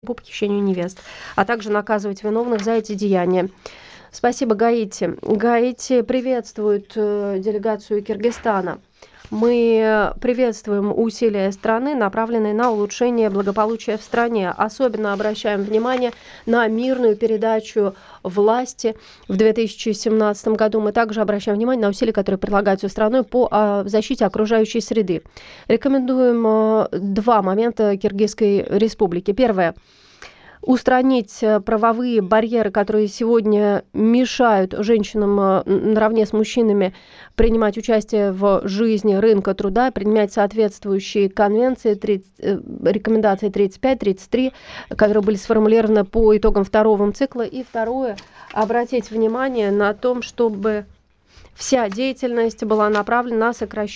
по похищению невест, а также наказывать виновных за эти деяния. Спасибо, Гаити. Гаити приветствует делегацию Киргизстана. Мы приветствуем усилия страны, направленные на улучшение благополучия в стране. Особенно обращаем внимание на мирную передачу власти в 2017 году. Мы также обращаем внимание на усилия, которые прилагаются страной по защите окружающей среды. Рекомендуем два момента Киргизской республики. Первое. Устранить правовые барьеры, которые сегодня мешают женщинам наравне с мужчинами принимать участие в жизни рынка труда, принимать соответствующие конвенции, рекомендации 35-33, которые были сформулированы по итогам второго цикла. И второе, обратить внимание на том, чтобы вся деятельность была направлена на сокращение